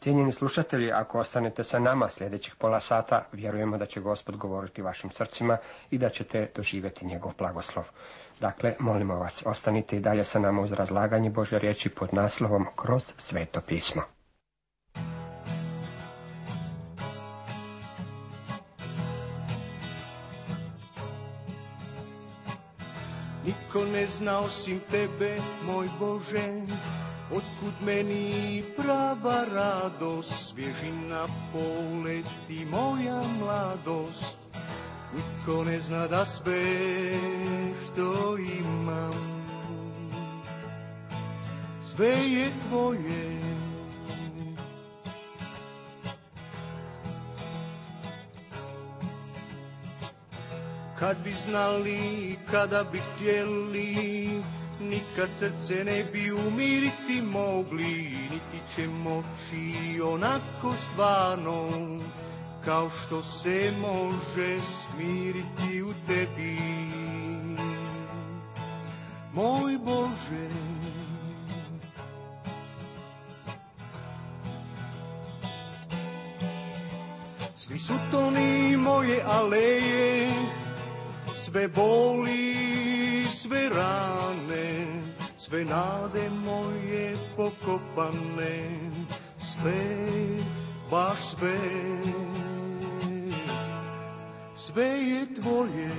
Cijenjeni slušatelji, ako ostanete sa nama sljedećih pola sata, vjerujemo da će Gospod govoriti vašim srcima i da ćete doživjeti njegov blagoslov. Dakle, molimo vas, ostanite i dalje sa nama uz razlaganje Božje riječi pod naslovom Kroz sveto pismo. Niko ne zna osim tebe, moj Bože, otkud meni prava radost, svježina poleti moja mladost. Niko ne zna da sve što imam, sve je tvoje. Kad bi znali, kada bi htjeli, nikad srce ne bi umiriti mogli, niti će moći onako stvarno, kao što se može smiriti u tebi, moj Bože. Svi su toni moje aleje, sve boli, sve rane, sve nade moje pokopane, sve, baš sve, sve je tvoje.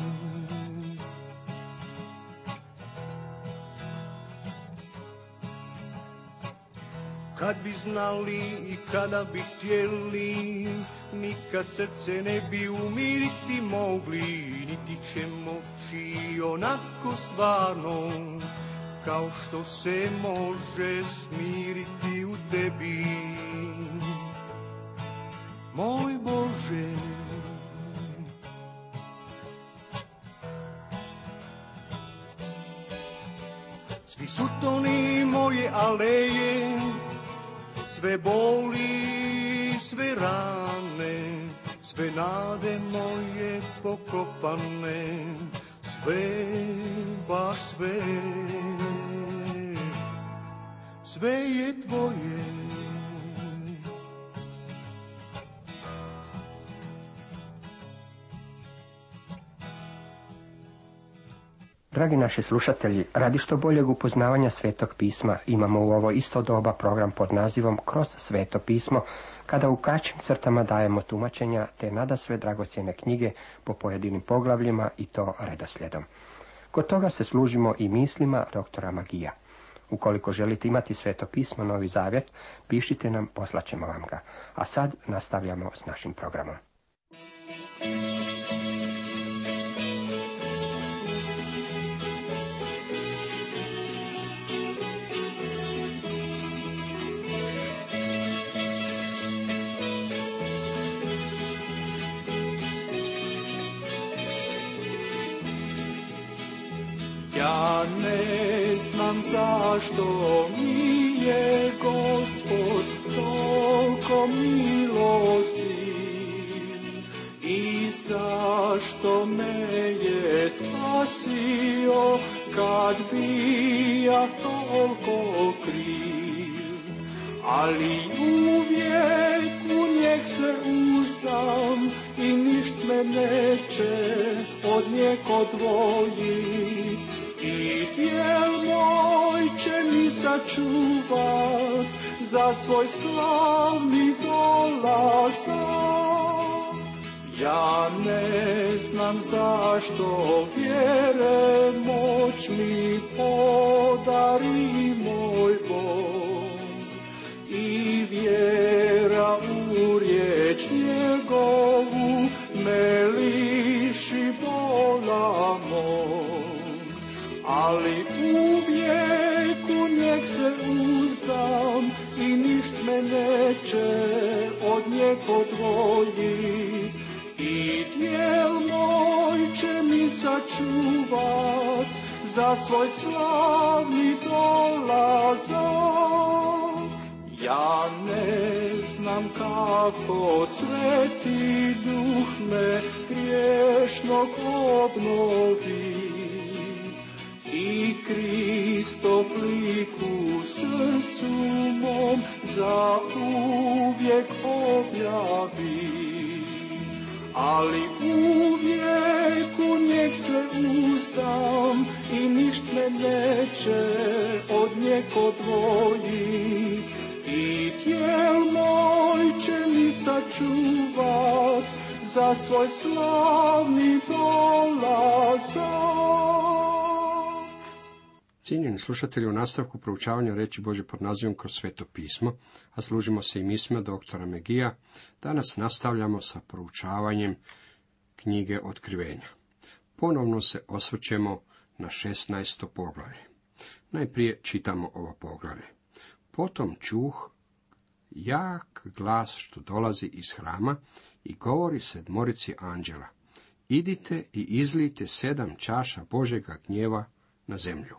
Kad bi znali i kada bi htjeli, nikad srce ne bi umiriti mogli, niti će moći onako stvarno, kao što se može smiriti u tebi, moj Bože. Svi su toni moje aleje, sve boli, sve rane, sve nade moje pokopane, sve, baš sve, sve je tvoje. Dragi naši slušatelji, radi što boljeg upoznavanja Svetog pisma imamo u ovo isto doba program pod nazivom Kroz sveto pismo, kada u kraćim crtama dajemo tumačenja te nadasve dragocjene knjige po pojedinim poglavljima i to redoslijedom. Kod toga se služimo i mislima doktora Magija. Ukoliko želite imati Sveto pismo Novi Zavjet, pišite nam, poslaćemo vam ga. A sad nastavljamo s našim programom. Ja ne znam zašto mi je Gospod toliko milosti i zašto me je spasio kad bi ja toliko kriv. Ali uvijek u njeg se uzdam i ništ me neće od njeg odvojit. I bijel moj će mi sačuvat za svoj slavni dolazak. Ja ne znam zašto vjere moć mi podari moj Bog. I vjera u riječ njegovu me liši bola moj. Ali uvijek u njeg se uzdam i ništ me neće od njeg odvojit. I dijel moj će mi sačuvat za svoj slavni dolazak. Ja ne znam kako Sveti Duh me griješnog obnovi i Kristov lik u srcu mom za uvijek objavi, ali uvijek u njeg se uzdam i ništ me neće od njeg odvojit. I tijel moj će mi sačuvat za svoj slavni dolazak. Cijenjeni slušatelji, u nastavku proučavanja riječi Božje pod nazivom Kroz sveto pismo, a služimo se i mislima doktora Megija, danas nastavljamo sa proučavanjem knjige Otkrivenja. Ponovno se osvrćemo na 16. poglavlje. Najprije čitamo ovo poglavlje. Potom čuh jak glas što dolazi iz hrama i govori 7 anđela. Idite i izlijte 7 čaša Božjega gnjeva na zemlju.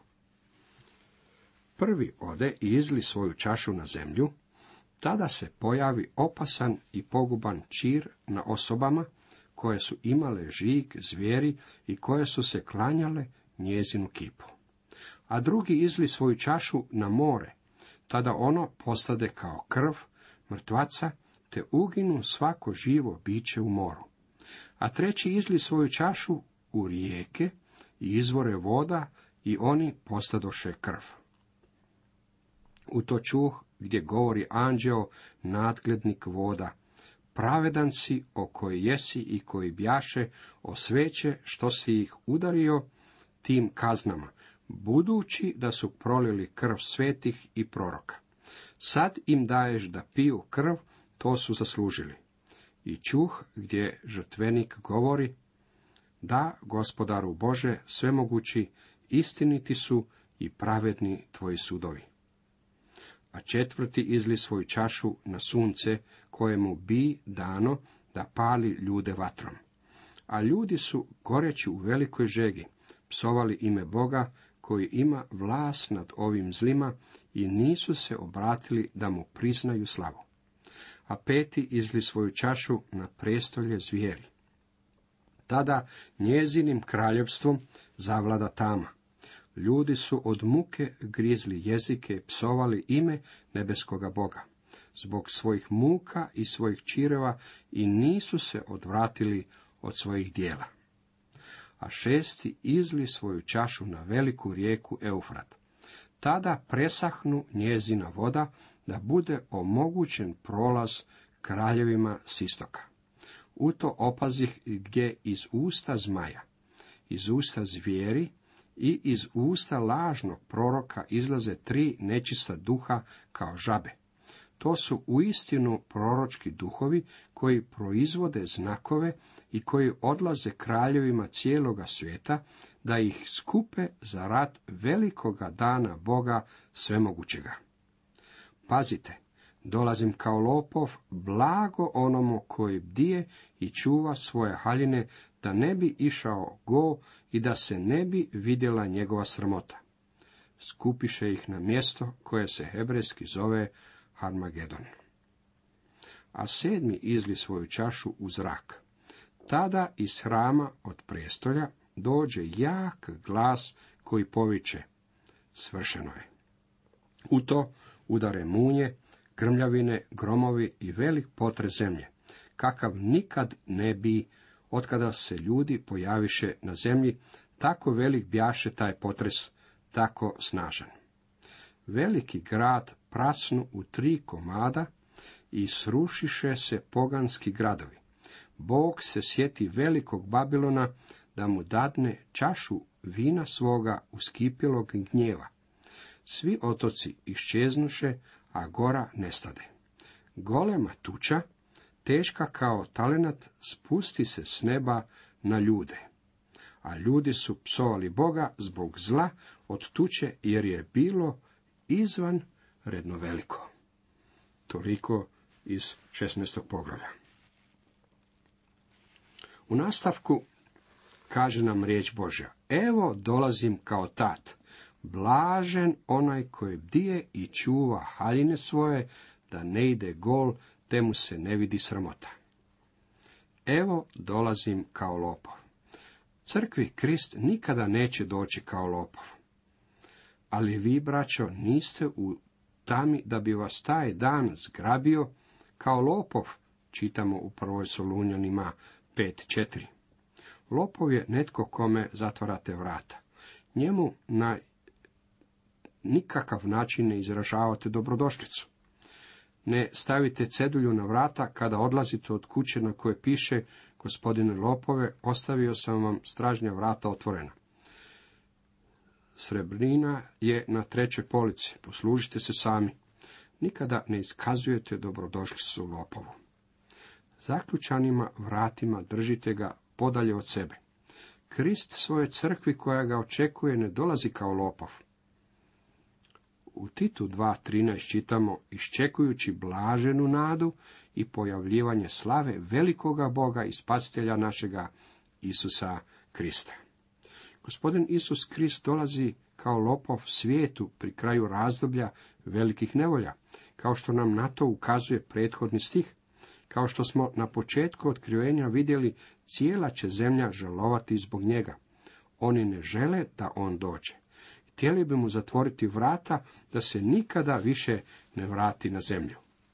Prvi ode i izli svoju čašu na zemlju, tada se pojavi opasan i poguban čir na osobama koje su imale žig zvijeri i koje su se klanjale njezinu kipu. A drugi izli svoju čašu na more, tada ono postade kao krv mrtvaca, te uginu svako živo biće u moru. A treći izli svoju čašu u rijeke i izvore voda i oni postadoše krv. U to čuh gdje govori anđeo, nadglednik voda. Pravedan si o koji jesi i koji bjaše, osveće što si ih udario tim kaznama, budući da su prolili krv svetih i proroka. Sad im daješ da piju krv, to su zaslužili. I čuh gdje žrtvenik govori, da, Gospodaru Bože, svemogući, istiniti su i pravedni tvoji sudovi. A četvrti izli svoju čašu na sunce, kojemu bi dano da pali ljude vatrom. A ljudi su, goreći u velikoj žegi, psovali ime Boga, koji ima vlast nad ovim zlima, i nisu se obratili da mu priznaju slavu. A peti izli svoju čašu na prestolje zvijeri. Tada njezinim kraljevstvom zavlada tama. Ljudi su od muke grizli jezike i psovali ime nebeskoga Boga, zbog svojih muka i svojih čireva, i nisu se odvratili od svojih dijela. A šesti izli svoju čašu na veliku rijeku Eufrat. Tada presahnu njezina voda, da bude omogućen prolaz kraljevima s istoka. U to opazih gdje iz usta zmaja, iz usta zvijeri i iz usta lažnog proroka izlaze 3 nečista duha kao žabe. To su uistinu proročki duhovi koji proizvode znakove i koji odlaze kraljevima cijeloga svijeta da ih skupe za rat velikoga dana Boga svemogućega. Pazite, dolazim kao lopov, blago onomu koji bdije i čuva svoje haljine, da ne bi išao go i da se ne bi vidjela njegova sramota. Skupiše ih na mjesto koje se hebrejski zove Harmagedon. A 7. izli svoju čašu u zrak. Tada iz hrama od prestolja dođe jak glas koji poviče, svršeno je. U to udare munje, grmljavine, gromovi i velik potres zemlje, kakav nikad ne bi, otkada se ljudi pojaviše na zemlji, tako velik bjaše taj potres, tako snažan. Veliki grad prasnu u 3 komada i srušiše se poganski gradovi. Bog se sjeti velikog Babilona, da mu dadne čašu vina svoga uskipjelog gnjeva. Svi otoci iščeznuše, a gora nestade. Golema tuča, teška kao talenat, spusti se s neba na ljude. A ljudi su psovali Boga zbog zla od tuče, jer je bilo izvan redno veliko. Toliko iz 16. poglavlja. U nastavku kaže nam riječ Božja, evo dolazim kao tat, blažen onaj koji bdije i čuva haljine svoje, da ne ide gol, te mu se ne vidi sramota. Evo dolazim kao lopov. Crkvi Krist nikada neće doći kao lopov. Ali vi, braćo, niste u tami da bi vas taj dan zgrabio, kao lopov, čitamo u 1. Solunjanima 5:4. Lopov je netko kome zatvarate vrata. Njemu na nikakav način ne izražavate dobrodošlicu. Ne stavite cedulju na vrata kada odlazite od kuće na koje piše: gospodine lopove, ostavio sam vam stražnja vrata otvorena. Srebrnina je na 3. polici, poslužite se sami. Nikada ne iskazujete dobrodošlicu lopovu. Zaključanima vratima držite ga podalje od sebe. Krist svoje crkvi koja ga očekuje ne dolazi kao lopov. U Titu 2:13 čitamo: iščekujući blaženu nadu i pojavljivanje slave velikoga Boga i spasitelja našega Isusa Krista. Gospodin Isus Krist dolazi kao lopov svijetu pri kraju razdoblja velikih nevolja, kao što nam na to ukazuje prethodni stih. Kao što smo na početku otkrivenja vidjeli, cijela će zemlja žalovati zbog njega. Oni ne žele da on dođe. Htjeli bi mu zatvoriti vrata da se nikada više ne vrati na zemlju.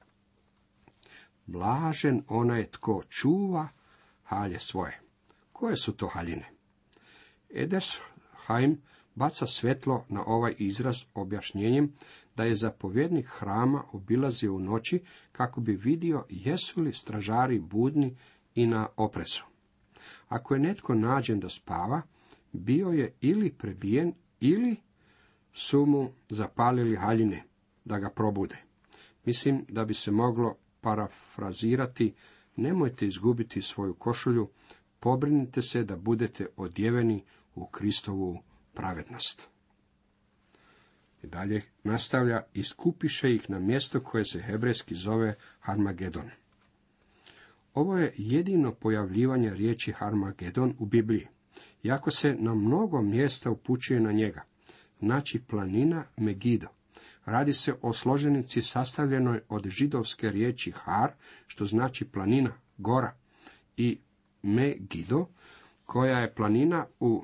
Blažen onaj tko čuva halje svoje. Koje su to haljine? Edersheim baca svetlo na ovaj izraz objašnjenjem da je zapovjednik hrama obilazio u noći kako bi vidio jesu li stražari budni i na oprezu. Ako je netko nađen da spava, bio je ili prebijen ili su mu zapalili haljine da ga probude. Mislim da bi se moglo parafrazirati: nemojte izgubiti svoju košulju, pobrinite se da budete odjeveni u Kristovu pravednost. I dalje nastavlja: iskupiše ih na mjesto koje se hebrejski zove Harmagedon. Ovo je jedino pojavljivanje riječi Harmagedon u Bibliji, iako se na mnogo mjesta upućuje na njega. Znači planina Megido. Radi se o složenici sastavljenoj od židovske riječi Har, što znači planina, gora, i Megido, koja je planina u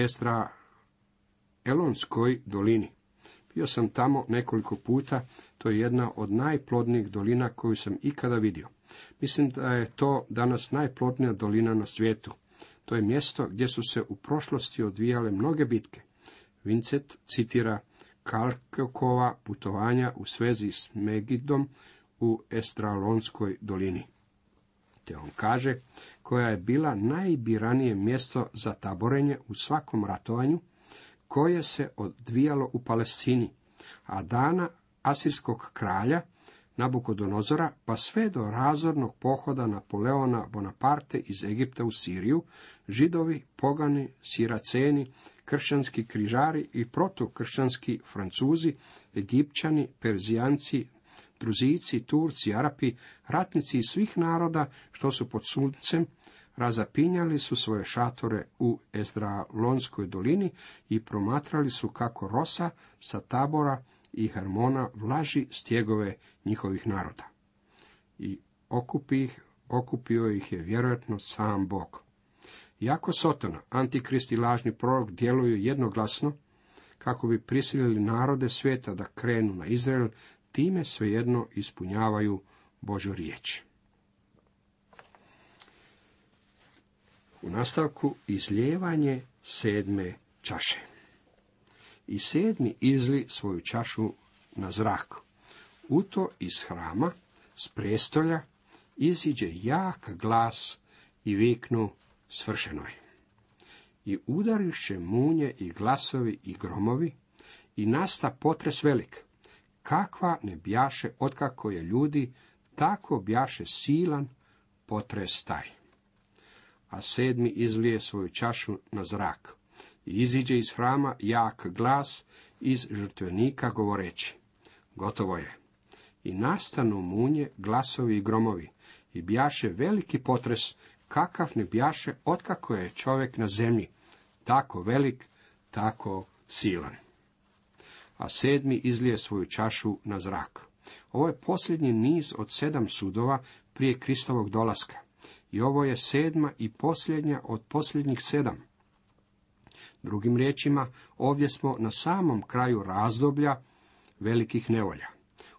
Esdraelonskoj dolini. Bio sam tamo nekoliko puta, to je jedna od najplodnijih dolina koju sam ikada vidio. Mislim da je to danas najplodnija dolina na svijetu. To je mjesto gdje su se u prošlosti odvijale mnoge bitke. Vincent citira Kalkokova putovanja u svezi s Megidom u Esdraelonskoj dolini. Te on kaže: koja je bila najbiranije mjesto za taborenje u svakom ratovanju koje se odvijalo u Palestini, a dana asirskog kralja Nabukodonozora pa sve do razornog pohoda Napoleona Bonaparte iz Egipta u Siriju, židovi, pogani, siraceni, kršćanski križari i protukršćanski Francuzi, Egipćani, Perzijanci, Druzijci, Turci, Arapi, ratnici iz svih naroda što su pod suncem, razapinjali su svoje šatore u Esdraelonskoj dolini i promatrali su kako rosa sa Tabora i Hermona vlaži stjegove njihovih naroda. I okupio ih je vjerojatno sam Bog. Iako Sotona, Antikrist i lažni prorok djeluju jednoglasno kako bi prisilili narode svijeta da krenu na Izrael, time svejedno ispunjavaju Božju riječ. U nastavku izlijevanje 7. čaše. I 7. izli svoju čašu na zrak. U to iz hrama, s prestolja, iziđe jak glas i viknu: svršeno je. I udariše munje i glasovi i gromovi, i nasta potres velik. Kakva ne bjaše otkako je ljudi, tako bjaše silan potres taj. A 7. izlije svoju čašu na zrak. I iziđe iz hrama jak glas iz žrtvenika govoreći: gotovo je. I nastanu munje, glasovi i gromovi, i bjaše veliki potres, kakav ne bjaše otkako je čovjek na zemlji, tako velik, tako silan. A 7. izlije svoju čašu na zrak. Ovo je posljednji niz od 7 sudova prije Kristovog dolaska. I ovo je 7. i posljednja od posljednjih 7. Drugim riječima, ovdje smo na samom kraju razdoblja velikih nevolja.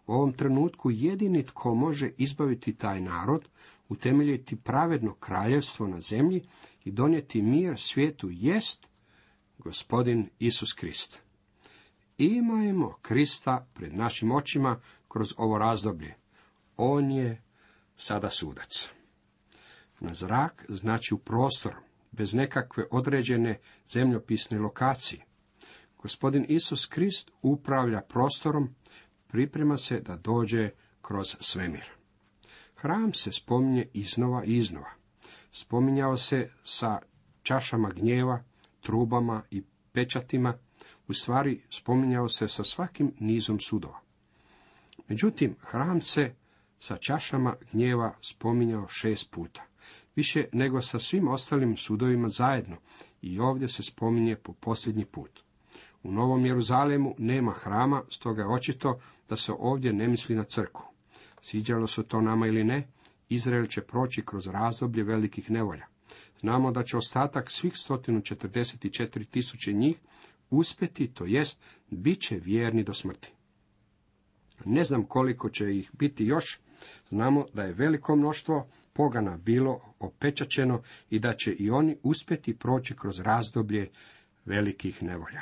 U ovom trenutku jedini tko može izbaviti taj narod, utemeljiti pravedno kraljevstvo na zemlji i donijeti mir svijetu jest Gospodin Isus Krist. Imajmo Krista pred našim očima kroz ovo razdoblje. On je sada sudac. Na zrak znači u prostor, bez nekakve određene zemljopisne lokacije. Gospodin Isus Krist upravlja prostorom, priprema se da dođe kroz svemir. Hram se spominje iznova i iznova. Spominjao se sa čašama gnjeva, trubama i pečatima, u stvari spominjao se sa svakim nizom sudova. Međutim, hram se sa čašama gnjeva spominjao 6 puta, više nego sa svim ostalim sudovima zajedno, i ovdje se spominje po posljednji put. U Novom Jeruzalemu nema hrama, stoga je očito da se ovdje ne misli na crkvu. Sviđalo se to nama ili ne, Izrael će proći kroz razdoblje velikih nevolja. Znamo da će ostatak svih 144.000 njih uspjeti, to jest, bit će vjerni do smrti. Ne znam koliko će ih biti još, znamo da je veliko mnoštvo pogana bilo opečaćeno i da će i oni uspjeti proći kroz razdoblje velikih nevolja.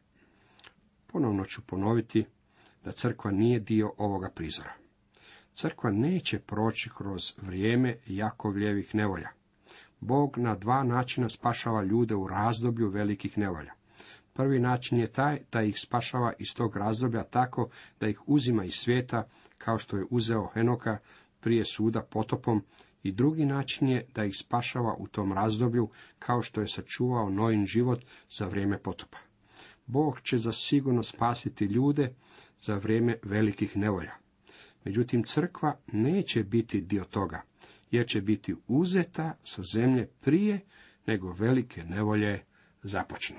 Ponovno ću ponoviti da crkva nije dio ovoga prizora. Crkva neće proći kroz vrijeme Jakovljevih nevolja. Bog na 2 načina spašava ljude u razdoblju velikih nevolja. Prvi način je taj da ih spašava iz tog razdoblja tako da ih uzima iz svijeta, kao što je uzeo Henoka prije suda potopom, i drugi način je da ih spašava u tom razdoblju, kao što je sačuvao Noin život za vrijeme potopa. Bog će zasigurno spasiti ljude za vrijeme velikih nevolja. Međutim, crkva neće biti dio toga, jer će biti uzeta sa zemlje prije nego velike nevolje započnu.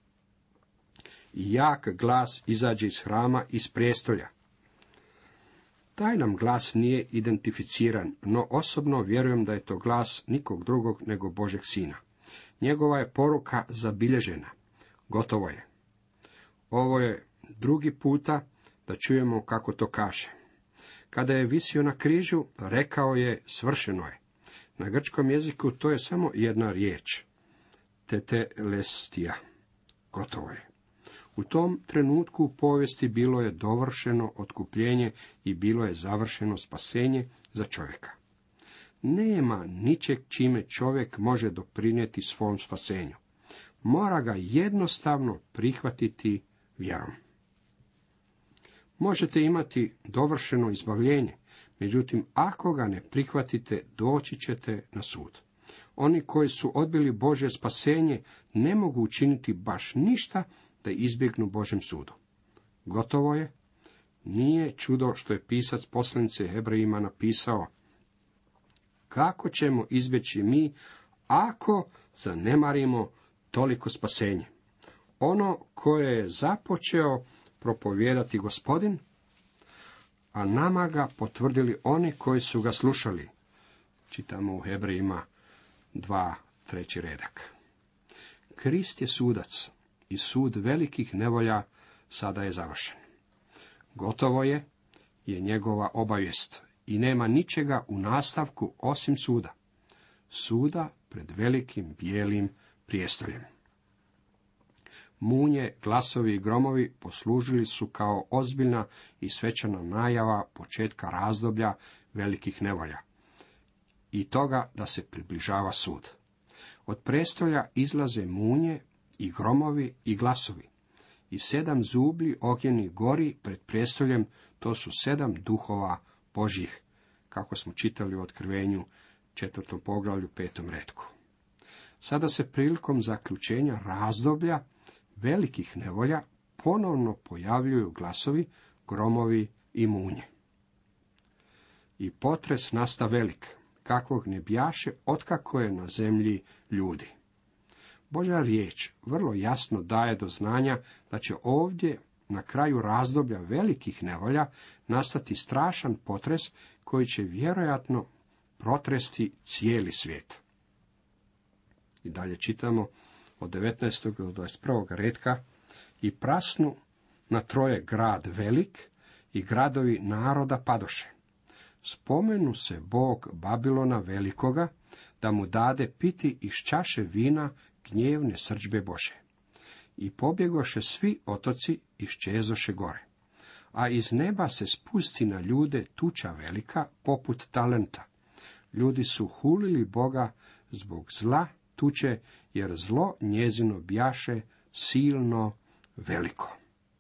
I jak glas izađe iz hrama, iz prijestolja. Taj nam glas nije identificiran, no osobno vjerujem da je to glas nikog drugog nego Božeg Sina. Njegova je poruka zabilježena. Gotovo je. Ovo je drugi puta da čujemo kako to kaže. Kada je visio na križu, rekao je svršeno je. Na grčkom jeziku to je samo jedna riječ. Tetelestia. Gotovo je. U tom trenutku u povijesti bilo je dovršeno otkupljenje i bilo je završeno spasenje za čovjeka. Nema ničeg čime čovjek može doprinijeti svom spasenju. Mora ga jednostavno prihvatiti vjerom. Možete imati dovršeno izbavljenje, međutim, ako ga ne prihvatite, doći ćete na sud. Oni koji su odbili Božje spasenje ne mogu učiniti baš ništa da izbjegnu Božjem sudu. Gotovo je. Nije čudo što je pisac poslanice Hebrejima napisao: kako ćemo izbjeći mi ako zanemarimo toliko spasenje? Ono koje je započeo propovijedati Gospodin, a nama ga potvrdili oni koji su ga slušali. Čitamo u Hebrejima 2:3 redak. Krist je sudac i sud velikih nevolja sada je završen. Gotovo je njegova obavijest i nema ničega u nastavku osim suda. Suda pred velikim bijelim prijestoljem. Munje, glasovi i gromovi poslužili su kao ozbiljna i svečana najava početka razdoblja velikih nevolja i toga da se približava sud. Od prestolja izlaze munje i gromovi i glasovi. I 7 zublji ognjenih gori pred prestoljem, to su 7 duhova Božjih, kako smo čitali u Otkrivenju 4. poglavlju 5. retku. Sada se prilikom zaključenja razdoblja velikih nevolja ponovno pojavljuju glasovi, gromovi i munje. I potres nasta velik, kakvog ne bjaše otkako je na zemlji ljudi. Božja riječ vrlo jasno daje do znanja da će ovdje na kraju razdoblja velikih nevolja nastati strašan potres koji će vjerojatno protresti cijeli svijet. I dalje čitamo od 19. do 21. retka: i prasnu na troje grad velik i gradovi naroda padoše. Spomenu se Bog Babilona velikoga, da mu dade piti iz čaše vina gnjevne srdžbe Bože. I pobjegoše svi otoci, iščezoše gore. A iz neba se spusti na ljude tuča velika, poput talenta. Ljudi su hulili Boga zbog zla tuče, jer zlo njezino bjaše silno veliko.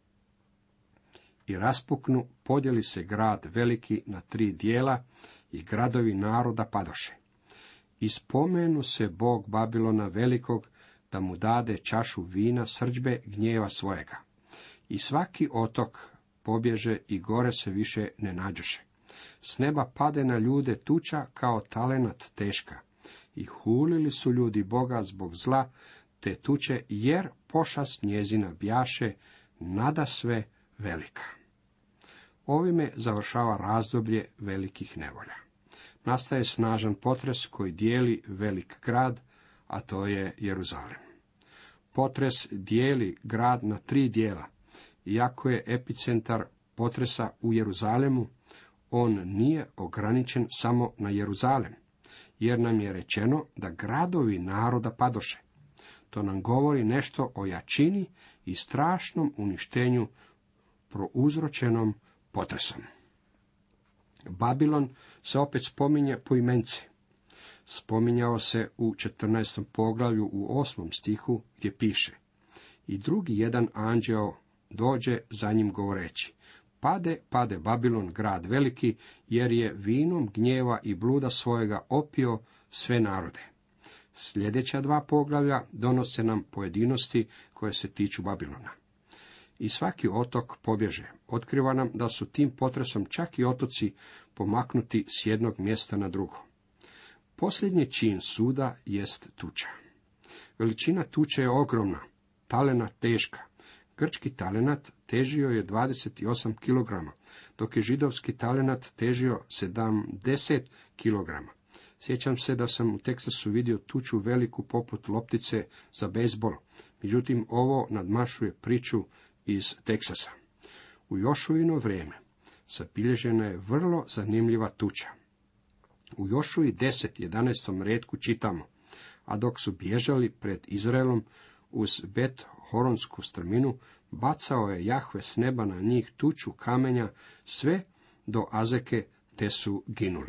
I raspuknu, podijeli se grad veliki na 3 dijela, i gradovi naroda padoše. I spomenu se Bog Babilona velikog, da mu dade čašu vina srdžbe gnjeva svojega. I svaki otok pobježe i gore se više ne nađoše. S neba pade na ljude tuča kao talenat teška. I hulili su ljudi Boga zbog zla te tuče, jer pošast njezina bjaše nadasve velika. Ovime završava razdoblje velikih nevolja. Nastaje snažan potres koji dijeli velik grad, a to je Jeruzalem. Potres dijeli grad na 3 dijela. Iako je epicentar potresa u Jeruzalemu, on nije ograničen samo na Jeruzalem, jer nam je rečeno da gradovi naroda padoše. To nam govori nešto o jačini i strašnom uništenju prouzročenom potresom. Babilon se opet spominje poimence. Spominjao se u 14. poglavlju u 8. stihu gdje piše: I drugi jedan anđeo dođe za njim govoreći: Pade, pade Babilon, grad veliki, jer je vinom gnjeva i bluda svojega opio sve narode. Sljedeća 2 poglavlja donose nam pojedinosti koje se tiču Babilona. I svaki otok pobježe. Otkriva nam da su tim potresom čak i otoci pomaknuti s jednog mjesta na drugo. Posljednji čin suda jest tuča. Veličina tuče je ogromna, talenat teška. Grčki talenat težio je 28 kg, dok je židovski talenat težio 70 kg. Sjećam se da sam u Teksasu vidio tuču veliku poput loptice za bejzbol, međutim ovo nadmašuje priču iz Teksasa. U Jošuino vrijeme zabilježena je vrlo zanimljiva tuča. U Jošuji 10:11 retku čitamo: A dok su bježali pred Izraelom uz Bet Horonsku strminu, bacao je Jahve s neba na njih tuču kamenja sve do Azeke, te su ginuli.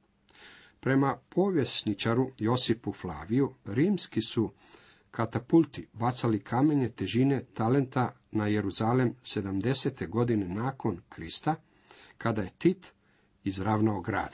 Prema povjesničaru Josipu Flaviju, rimski su katapulti bacali kamenje težine talenta na Jeruzalem 70. godine nakon Krista, kada je Tit izravnao grad.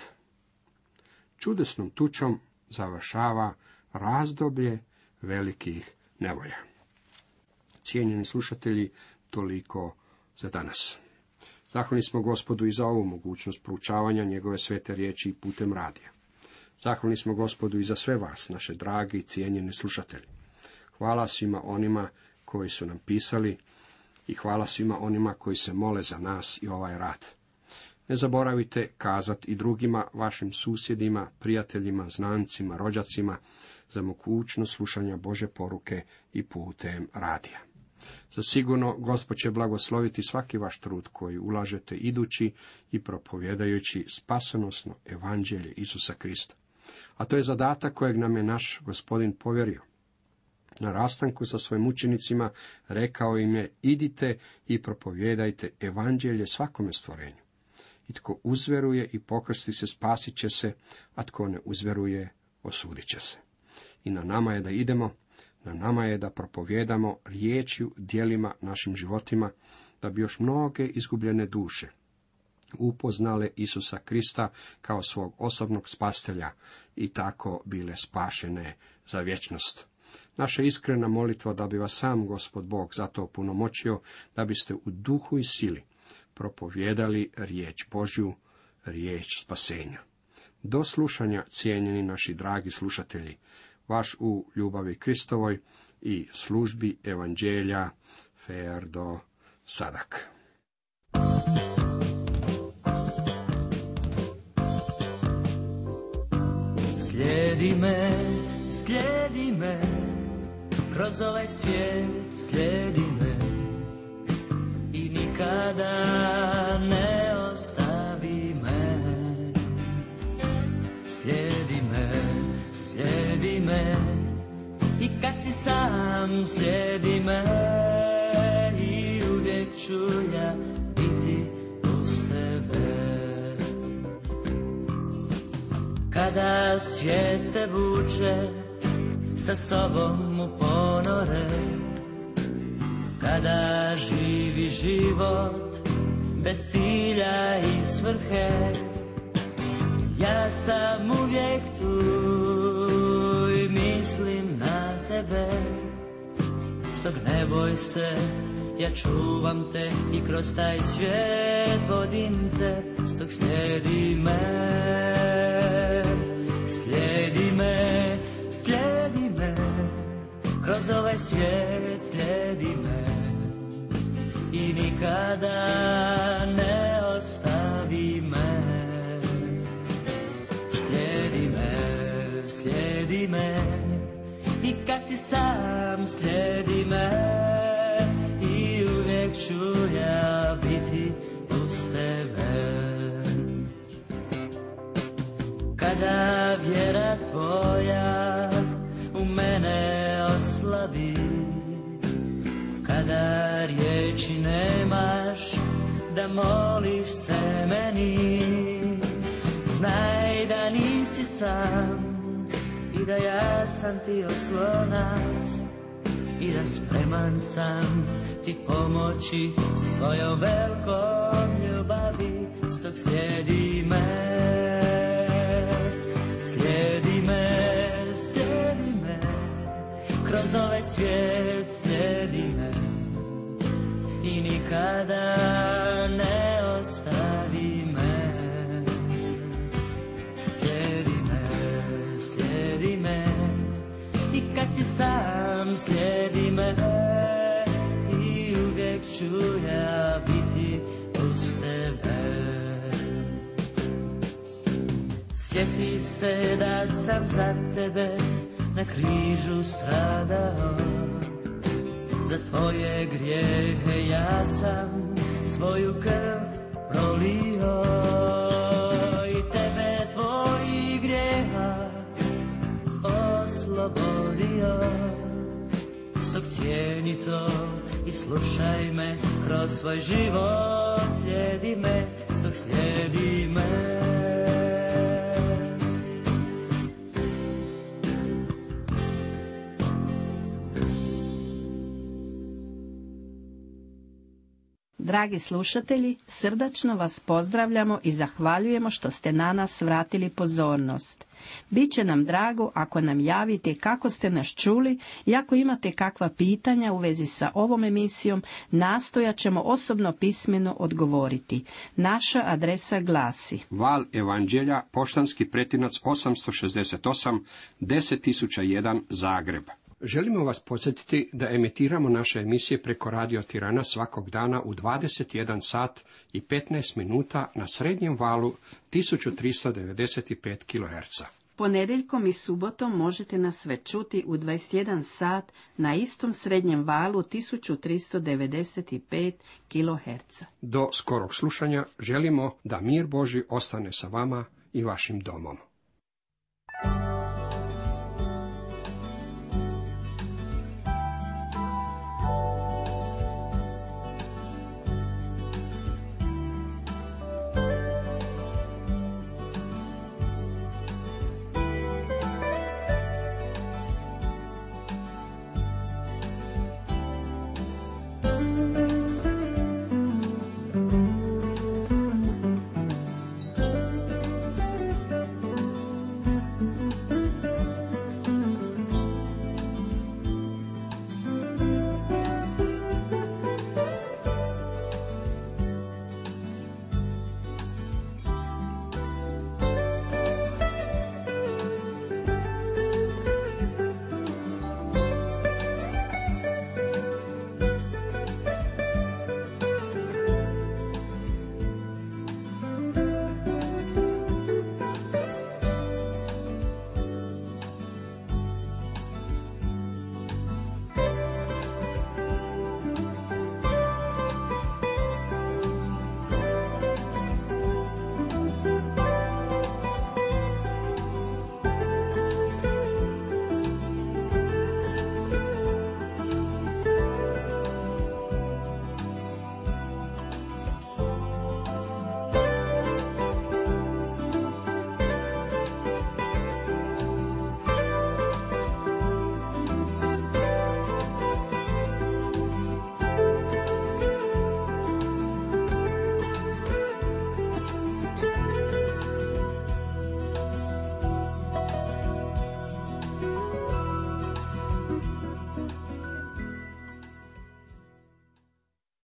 Čudesnom tučom završava razdoblje velikih nevolja. Cijenjeni slušatelji, toliko za danas. Zahvalni smo Gospodu i za ovu mogućnost proučavanja njegove svete riječi putem radija. Zahvalni smo Gospodu i za sve vas, naše dragi i cijenjeni slušatelji. Hvala svima onima koji su nam pisali i hvala svima onima koji se mole za nas i ovaj rad. Ne zaboravite kazati i drugima, vašim susjedima, prijateljima, znancima, rođacima, za mogućnost slušanja Božje poruke i putem radija. Zasigurno Gospod će blagosloviti svaki vaš trud koji ulažete idući i propovjedajući spasonosno evanđelje Isusa Krista. A to je zadatak kojeg nam je naš Gospodin povjerio. Na rastanku sa svojim učenicima rekao im je: idite i propovjedajte evanđelje svakome stvorenju. I tko uzveruje i pokrsti se, spasit će se, a tko ne uzveruje, osudit će se. I na nama je da idemo, na nama je da propovjedamo riječju, djelima, našim životima, da bi još mnoge izgubljene duše upoznale Isusa Krista kao svog osobnog spasitelja i tako bile spašene za vječnost. Naša iskrena molitva da bi vas sam Gospod Bog zato opunomoćio, da biste u duhu i sili propovjedali riječ Božju, riječ spasenja. Do slušanja, cijenjeni naši dragi slušatelji, vaš u ljubavi Kristovoj i službi evanđelja Ferdo Sadak. Slijedi me, kroz ovaj svijet slijedi me i nikada ne slijedi me, i kad si sam slijedi me, i uvijek ću ja biti uz tebe. Kada svijet te vuče sa sobom u ponore, kada živi život bez cilja i svrhe, ja sam uvijek tu i mislim na tebe. Stog ne boj se, ja čuvam te i kroz taj svijet vodim te. Stog slijedi me, slijedi me, slijedi me, kroz ovaj svijet slijedi me, i nikada ne ostavi me. Slijedi me, slijedi me, i kad si sam slijedi me, i uvijek ću ja biti uz tebe. Kada vjera tvoja u mene oslabi, kada riječi nemaš da moliš se meni, znaj da nisi sam i da ja sam ti oslonac, i da spreman sam ti pomoći svojom velikom ljubavi. Stog slijedi me, slijedi me, slijedi me, kroz ovaj svijet slijedi me, i nikada ne ostavi me. Slijedi me, slijedi me, i kad si sam slijedi me, i uvijek ću ja biti uz tebe. Sjeti se da sam za tebe na križu stradao, za tvoje grijehe ja sam svoju krv prolio, i tebe tvojih grijeha oslobodio. Stog cijeni to i slušaj me, kroz svoj život slijedi me. Stog slijedi me. Dragi slušatelji, srdačno vas pozdravljamo i zahvaljujemo što ste na nas vratili pozornost. Biće nam drago ako nam javite kako ste nas čuli i ako imate kakva pitanja u vezi sa ovom emisijom, nastojat ćemo osobno pismeno odgovoriti. Naša adresa glasi: Val Evanđelja, poštanski pretinac 868 10001 Zagreb. Želimo vas podsjetiti da emitiramo naše emisije preko Radio Tirana svakog dana u 21 sat i 15 minuta na srednjem valu 1395 kHz. Ponedjeljkom i subotom možete nas sve čuti u 21 sat na istom srednjem valu 1395 kHz. Do skorog slušanja želimo da mir Božji ostane sa vama i vašim domom.